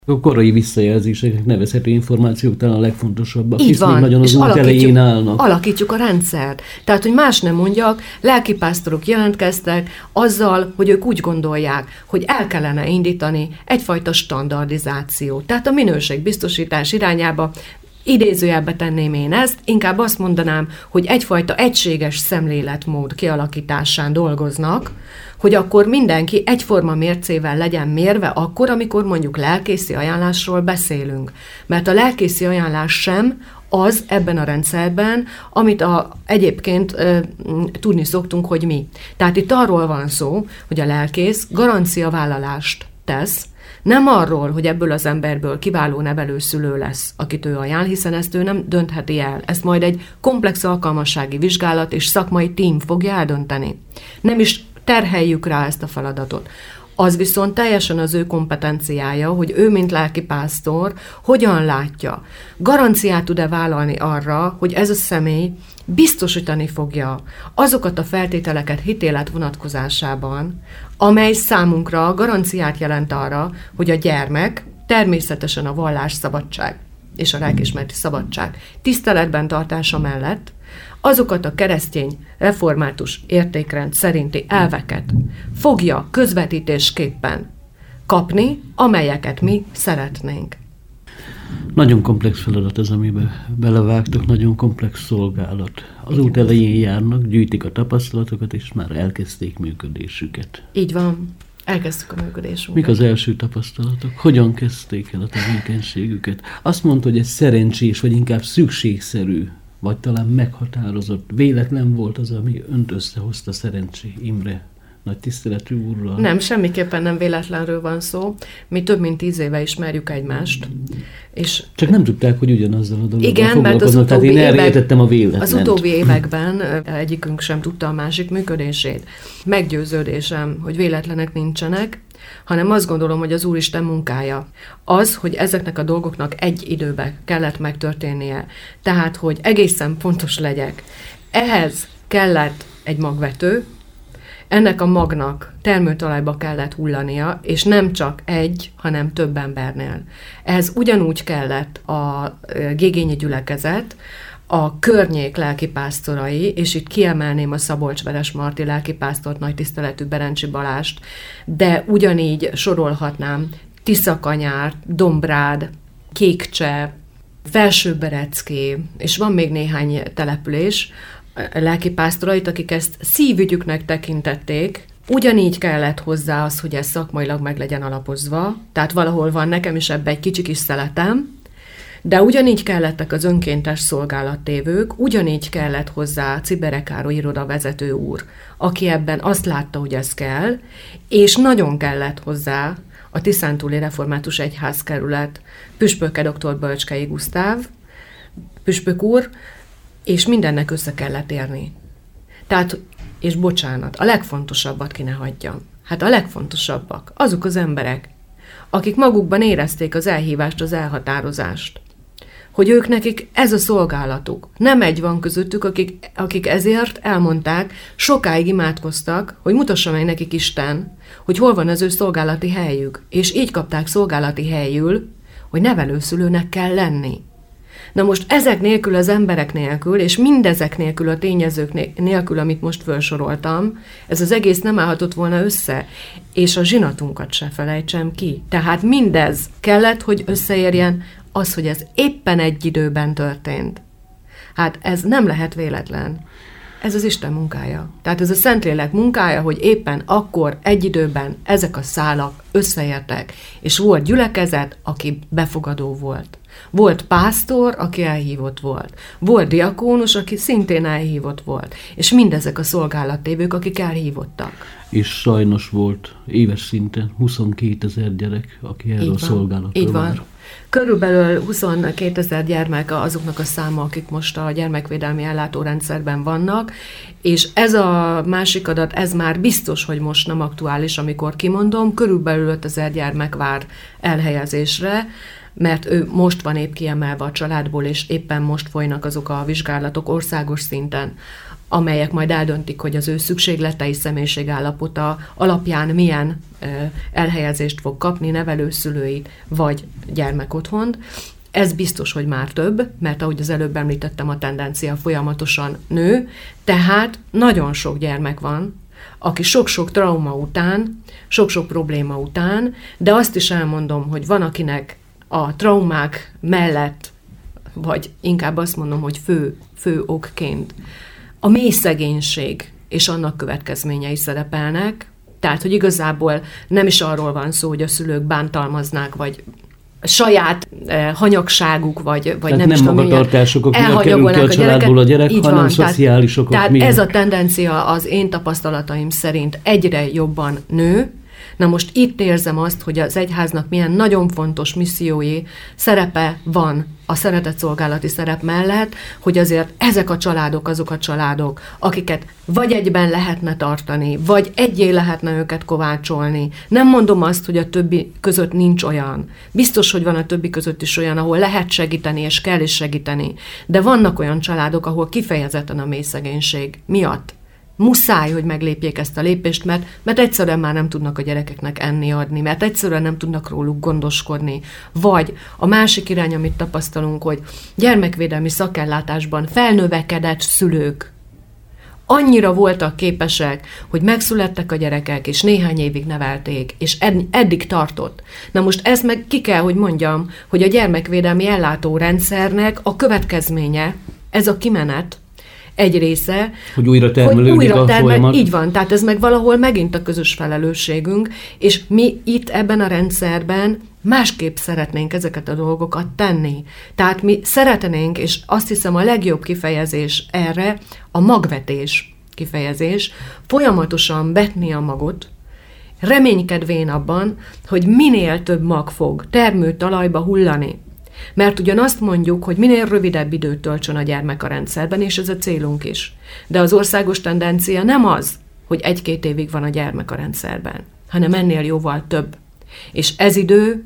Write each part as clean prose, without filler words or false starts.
A korai visszajelzések, nevezhető információk talán a legfontosabbak, Így hisz van, még nagyon az út elején állnak. Alakítjuk a rendszert. Tehát, hogy más nem mondjak, lelkipásztorok jelentkeztek azzal, hogy ők úgy gondolják, hogy el kellene indítani egyfajta standardizációt. Tehát a minőségbiztosítás irányába idézőjelbe tenném én ezt, inkább azt mondanám, hogy egyfajta egységes szemléletmód kialakításán dolgoznak, hogy akkor mindenki egyforma mércével legyen mérve akkor, amikor mondjuk lelkészi ajánlásról beszélünk. Mert a lelkészi ajánlás sem az ebben a rendszerben, amit egyébként tudni szoktunk, hogy mi. Tehát itt arról van szó, hogy a lelkész garanciavállalást tesz, nem arról, hogy ebből az emberből kiváló nevelőszülő lesz, akit ő ajánl, hiszen ezt ő nem döntheti el. Ezt majd egy komplex alkalmassági vizsgálat és szakmai tím fogja eldönteni. Nem is terheljük rá ezt a feladatot. Az viszont teljesen az ő kompetenciája, hogy ő, mint lelkipásztor, hogyan látja. Garanciát tud-e vállalni arra, hogy ez a személy biztosítani fogja azokat a feltételeket hitélet vonatkozásában, amely számunkra garanciát jelent arra, hogy a gyermek természetesen a vallásszabadság és a lelkiismereti szabadság tiszteletben tartása mellett azokat a keresztény református értékrend szerinti elveket fogja közvetítésképpen kapni, amelyeket mi szeretnénk. Nagyon komplex feladat ez, amiben belevágtok, nagyon komplex szolgálat. Az út elején járnak, gyűjtik a tapasztalatokat, és már elkezdték működésüket. Így van. Elkezdtük a működésünket. Mik az első tapasztalatok? Hogyan kezdték el a tevékenységüket? Azt mondta, hogy ez szerencsés, vagy inkább szükségszerű, vagy talán meghatározott. Véletlen volt az, ami önt összehozta, Szerencsé Imre nagy tiszteletű úrral. Nem, semmiképpen nem véletlenről van szó. Mi több mint 10 éve ismerjük egymást. És csak nem tudták, hogy ugyanazzal a dologgal igen, foglalkoznak, tehát én erre értettem a véletlent. Az utóbbi években egyikünk sem tudta a másik működését. Meggyőződésem, hogy véletlenek nincsenek, hanem azt gondolom, hogy az Úristen munkája. Az, hogy ezeknek a dolgoknak egy időben kellett megtörténnie. Tehát, hogy egészen pontos legyek. Ehhez kellett egy magvető, ennek a magnak termőtalajba kellett hullania, és nem csak egy, hanem több embernél. Ehhez ugyanúgy kellett a Gégényi gyülekezet, a környék lelkipásztorai, és itt kiemelném a Szabolcs-Veres Marti lelkipásztort, nagy tiszteletű Berencsi Balást, de ugyanígy sorolhatnám Tiszakanyár, Dombrád, Kékcse, Felsőberecké, és van még néhány település, lelkipásztorait, akik ezt szívügyüknek tekintették, ugyanígy kellett hozzá az, hogy ez szakmailag meg legyen alapozva, tehát valahol van nekem is ebbe egy kicsi kis szeletem, de ugyanígy kellettek az önkéntes szolgálattévők, ugyanígy kellett hozzá Cibere Károly irodavezető úr, aki ebben azt látta, hogy ez kell, és nagyon kellett hozzá a Tiszántúli Református Egyházkerület püspöke dr. Bölcskei Gusztáv, püspök úr, és mindennek össze kellett érni. Tehát, és bocsánat, a legfontosabbat ki ne hagyjam. Hát a legfontosabbak azok az emberek, akik magukban érezték az elhívást, az elhatározást. Hogy ők nekik ez a szolgálatuk. Nem egy van közöttük, akik ezért elmondták, sokáig imádkoztak, hogy mutassa meg nekik Isten, hogy hol van az ő szolgálati helyük. És így kapták szolgálati helyül, hogy nevelőszülőnek kell lenni. Na most ezek nélkül, az emberek nélkül, és mindezek nélkül, a tényezők nélkül, amit most felsoroltam, ez az egész nem állhatott volna össze, és a zsinatunkat se felejtsem ki. Tehát mindez kellett, hogy összeérjen az, hogy ez éppen egy időben történt. Hát ez nem lehet véletlen. Ez az Isten munkája. Tehát ez a Szentlélek munkája, hogy éppen akkor egy időben ezek a szálak összeértek, és volt gyülekezet, aki befogadó volt. Volt pásztor, aki elhívott volt. Volt diakónus, aki szintén elhívott volt. És mindezek a szolgálattévők, akik elhívottak. És sajnos volt éves szinten 22 000 gyerek, aki erről szolgálatra így van. Vár. Körülbelül 22 000 gyermek azoknak a száma, akik most a gyermekvédelmi ellátórendszerben vannak, és ez a másik adat, ez már biztos, hogy most nem aktuális, amikor kimondom, körülbelül 5 000 gyermek vár elhelyezésre. mert ő most van épp kiemelve a családból, és éppen most folynak azok a vizsgálatok országos szinten, amelyek majd eldöntik, hogy az ő szükségletei, személyiségállapota alapján milyen elhelyezést fog kapni, nevelőszülőit vagy gyermekotthont. Ez biztos, hogy már több, mert ahogy az előbb említettem, a tendencia folyamatosan nő, tehát nagyon sok gyermek van, aki sok-sok trauma után, sok-sok probléma után, de azt is elmondom, hogy van, akinek a traumák mellett, vagy inkább azt mondom, hogy fő okként a mély szegénység és annak következményei szerepelnek, tehát, hogy igazából nem is arról van szó, hogy a szülők bántalmaznák, vagy saját hanyagságuk, vagy nem is tudom, magatartások, akik kerül ki a családból a gyerek, hanem van, szociális okok tehát miatt. Ez a tendencia az én tapasztalataim szerint egyre jobban nő. Na most itt érzem azt, hogy az egyháznak milyen nagyon fontos missziói szerepe van a szeretetszolgálati szerep mellett, hogy azért ezek a családok azok a családok, akiket vagy egyben lehetne tartani, vagy egyé lehetne őket kovácsolni. Nem mondom azt, hogy a többi között nincs olyan. Biztos, hogy van a többi között is olyan, ahol lehet segíteni, és kell is segíteni. De vannak olyan családok, ahol kifejezetten a mély szegénység miatt muszáj, hogy meglépjék ezt a lépést, mert egyszerűen már nem tudnak a gyerekeknek enni adni, mert egyszerűen nem tudnak róluk gondoskodni. Vagy a másik irány, amit tapasztalunk, hogy gyermekvédelmi szakellátásban felnövekedett szülők annyira voltak képesek, hogy megszülettek a gyerekek, és néhány évig nevelték, és eddig tartott. Na most ezt meg ki kell, hogy mondjam, hogy a gyermekvédelmi ellátórendszernek a következménye, ez a kimenet, egy része, hogy újra termelődik a folyamat. Így van, tehát ez meg valahol megint a közös felelősségünk, és mi itt ebben a rendszerben másképp szeretnénk ezeket a dolgokat tenni. Tehát mi szeretnénk, és azt hiszem a legjobb kifejezés erre a magvetés kifejezés, folyamatosan vetni a magot, reménykedvén abban, hogy minél több mag fog termőtalajba hullani. Mert ugyan azt mondjuk, hogy minél rövidebb időt töltsön a gyermek a rendszerben, és ez a célunk is. De az országos tendencia nem az, hogy 1-2 évig van a gyermek a rendszerben, hanem ennél jóval több. És ez idő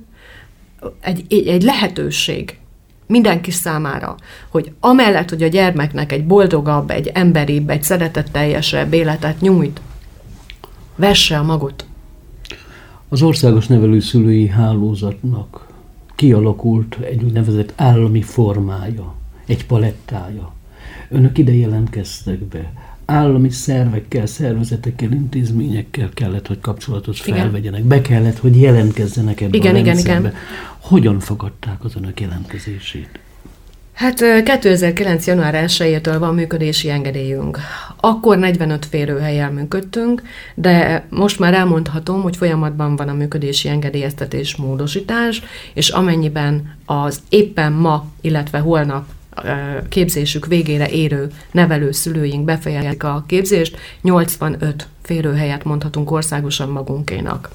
egy lehetőség mindenki számára, hogy amellett, hogy a gyermeknek egy boldogabb, egy emberibb, egy szeretetteljesebb életet nyújt, vesse a magot. Az országos nevelőszülői hálózatnak kialakult egy úgynevezett állami formája, egy palettája. Önök ide jelentkeztek be. Állami szervekkel, szervezetekkel, intézményekkel kellett, hogy kapcsolatot felvegyenek. Be kellett, hogy jelentkezzenek ebbe a rendszerbe. Igen. Hogyan fogadták az önök jelentkezését? Hát 2009. január 1-től van működési engedélyünk. Akkor 45 férőhellyel működtünk, de most már elmondhatom, hogy folyamatban van a működési engedélyeztetés módosítás, és amennyiben az éppen ma, illetve holnap képzésük végére érő nevelőszülőink befejezik a képzést, 85 férőhelyet mondhatunk országosan magunkénak.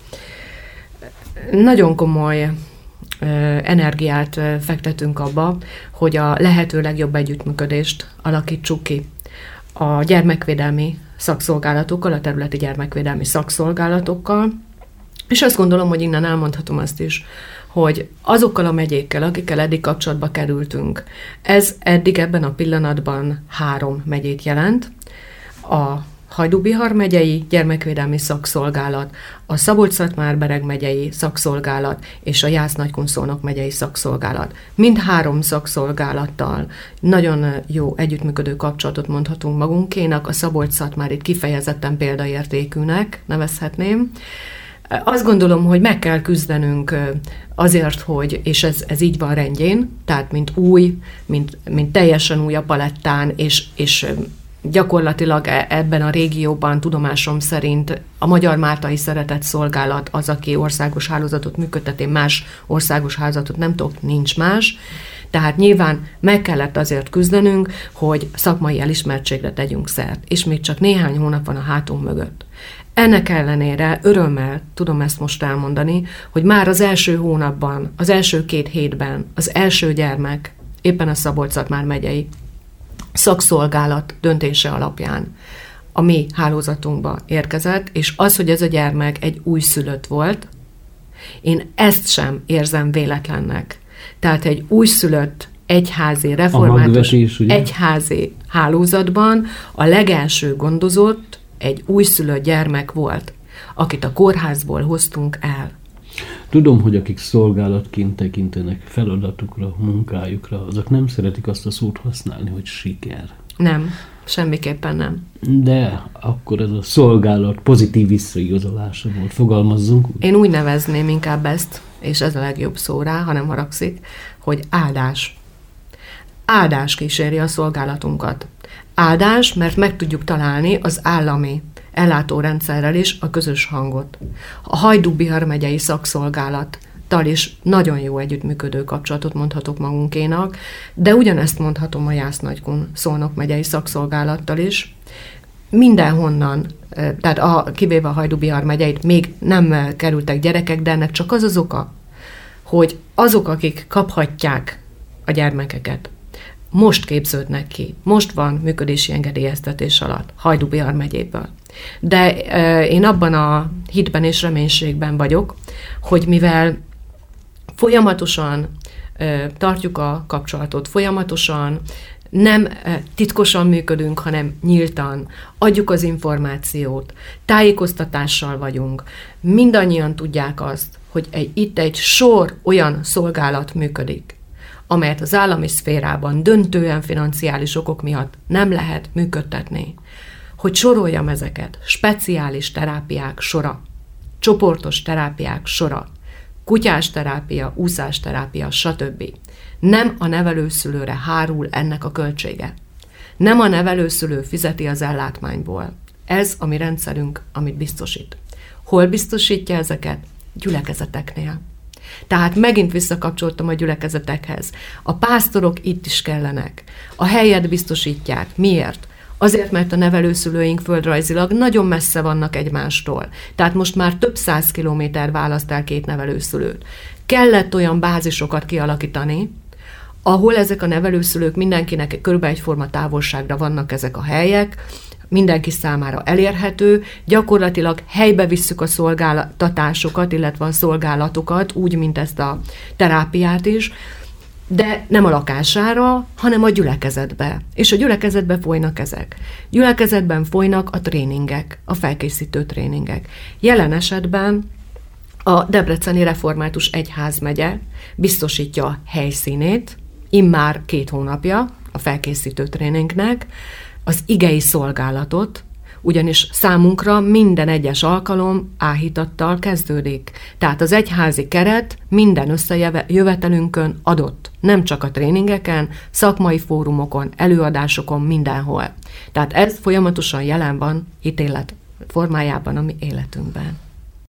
Nagyon komoly energiát fektetünk abba, hogy a lehető legjobb együttműködést alakítsuk ki a gyermekvédelmi szakszolgálatokkal, a területi gyermekvédelmi szakszolgálatokkal, és azt gondolom, hogy innen elmondhatom azt is, hogy azokkal a megyékkel, akikkel eddig kapcsolatba kerültünk, ez eddig ebben a pillanatban 3 megyét jelent, a Hajdú-Bihar megyei gyermekvédelmi szakszolgálat, a Szabolcs-Szatmár-Bereg megyei szakszolgálat és a Jász-Nagykun-Szolnok megyei szakszolgálat. Mind 3 szakszolgálattal nagyon jó együttműködő kapcsolatot mondhatunk magunkénak, a Szabolcs-Szatmárit kifejezetten példaértékűnek nevezhetném. Azt gondolom, hogy meg kell küzdenünk azért, hogy, és ez így van rendjén, tehát mint új, mint teljesen új a palettán, és gyakorlatilag ebben a régióban tudomásom szerint a Magyar Máltai Szeretetszolgálat az, aki országos hálózatot működtet, én más országos hálózatot nem tudok, nincs más. Tehát nyilván meg kellett azért küzdenünk, hogy szakmai elismertségre tegyünk szert, és még csak néhány hónap van a hátunk mögött. Ennek ellenére örömmel tudom ezt most elmondani, hogy már az első hónapban, az első 2 hétben az első gyermek éppen a Szabolcs-Szatmár megyei szakszolgálat döntése alapján a mi hálózatunkba érkezett, és az, hogy ez a gyermek egy újszülött volt, én ezt sem érzem véletlennek. Tehát egy újszülött egyházi, református egyházi hálózatban a legelső gondozott egy újszülött gyermek volt, akit a kórházból hoztunk el. Tudom, hogy akik szolgálatként tekintenek feladatukra, munkájukra, azok nem szeretik azt a szót használni, hogy siker. Nem, semmiképpen nem. De akkor ez a szolgálat pozitív visszaigazolása volt, fogalmazzunk. Én úgy nevezném inkább ezt, és ez a legjobb szó rá, ha nem haragszik, hogy áldás. Áldás kíséri a szolgálatunkat. Áldás, mert meg tudjuk találni az állami ellátórendszerrel is a közös hangot. A Hajdú-Bihar megyei szakszolgálattal is nagyon jó együttműködő kapcsolatot mondhatok magunkénak, de ugyanezt mondhatom a Jász-Nagykun Szolnok megyei szakszolgálattal is. Mindenhonnan, tehát kivéve a Hajdú-Bihar megyeit, még nem kerültek gyerekek, de ennek csak az az oka, hogy azok, akik kaphatják a gyermekeket, most képződnek ki, most van működési engedélyeztetés alatt Hajdú-Bihar megyéből. De én abban a hitben és reménységben vagyok, hogy mivel folyamatosan tartjuk a kapcsolatot, folyamatosan nem titkosan működünk, hanem nyíltan, adjuk az információt, tájékoztatással vagyunk, mindannyian tudják azt, hogy itt egy sor olyan szolgálat működik, amelyet az állami szférában döntően financiális okok miatt nem lehet működtetni, hogy soroljam ezeket, speciális terápiák sora, csoportos terápiák sora, kutyás terápia, úszás terápia, stb. Nem a nevelőszülőre hárul ennek a költsége. Nem a nevelőszülő fizeti az ellátmányból. Ez a mi rendszerünk, amit biztosít. Hol biztosítja ezeket? Gyülekezeteknél. Tehát megint visszakapcsoltam a gyülekezetekhez. A pásztorok itt is kellenek. A helyet biztosítják. Miért? Azért, mert a nevelőszülőink földrajzilag nagyon messze vannak egymástól. Tehát most már több 100 kilométer választ el két nevelőszülőt. Kellett olyan bázisokat kialakítani, ahol ezek a nevelőszülők mindenkinek körülbelül egyforma távolságra vannak ezek a helyek, mindenki számára elérhető, gyakorlatilag helybe visszük a szolgáltatásokat, illetve a szolgálatokat, úgy, mint ezt a terápiát is, de nem a lakására, hanem a gyülekezetbe. És a gyülekezetbe folynak ezek. Gyülekezetben folynak a tréningek, a felkészítő tréningek. Jelen esetben a Debreceni Református Egyházmegye biztosítja a helyszínét, immár 2 hónapja a felkészítő tréningnek, az igei szolgálatot, ugyanis számunkra minden egyes alkalom áhítattal kezdődik. Tehát az egyházi keret minden összejövetelünkön adott, nem csak a tréningeken, szakmai fórumokon, előadásokon, mindenhol. Tehát ez folyamatosan jelen van ítélet formájában a mi életünkben.